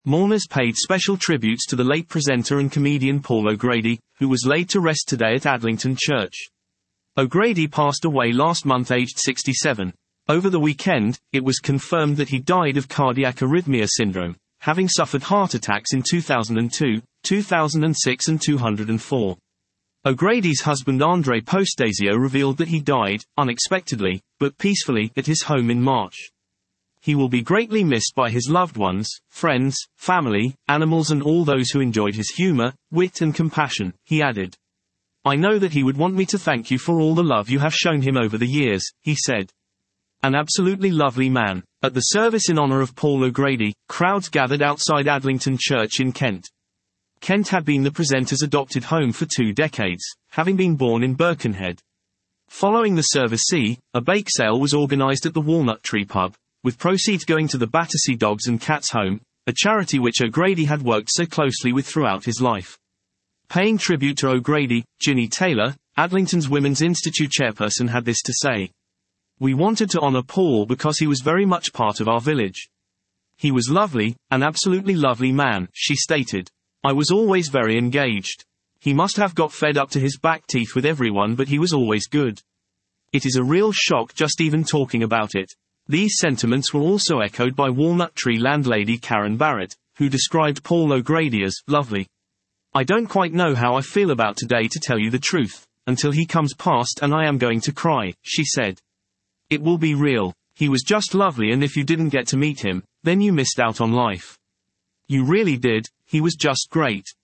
Mourners paid special tributes to the late presenter and comedian Paul O'Grady, who was laid to rest today at Adlington Church. O'Grady passed away last month aged 67. Over the weekend, it was confirmed that he died of cardiac arrhythmia syndrome, having suffered heart attacks in 2002, 2006 and 2004. O'Grady's husband Andre Postasio revealed that he died, unexpectedly, but peacefully, at his home in March. He will be greatly missed by his loved ones, friends, family, animals and all those who enjoyed his humor, wit and compassion, he added. I know that he would want me to thank you for all the love you have shown him over the years, he said. An absolutely lovely man. At the service in honor of Paul O'Grady, crowds gathered outside Adlington Church in Kent. Kent had been the presenter's adopted home for 2 decades, having been born in Birkenhead. Following the service, a bake sale was organized at the Walnut Tree pub, with proceeds going to the Battersea Dogs and Cats Home, a charity which O'Grady had worked so closely with throughout his life. Paying tribute to O'Grady, Ginny Taylor, Adlington's Women's Institute chairperson, had this to say. We wanted to honor Paul because he was very much part of our village. He was lovely, an absolutely lovely man, she stated. I was always very engaged. He must have got fed up to his back teeth with everyone, but he was always good. It is a real shock just even talking about it. These sentiments were also echoed by Walnut Tree landlady Karen Barrett, who described Paul O'Grady as lovely. I don't quite know how I feel about today, to tell you the truth, until he comes past and I am going to cry, she said. It will be real. He was just lovely, and if you didn't get to meet him, then you missed out on life. You really did. He was just great.